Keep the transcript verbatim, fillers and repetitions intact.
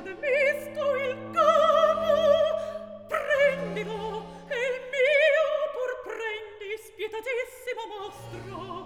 admisco il capo. Prendilo, è il mio, pur prendi, spietatissimo mostro.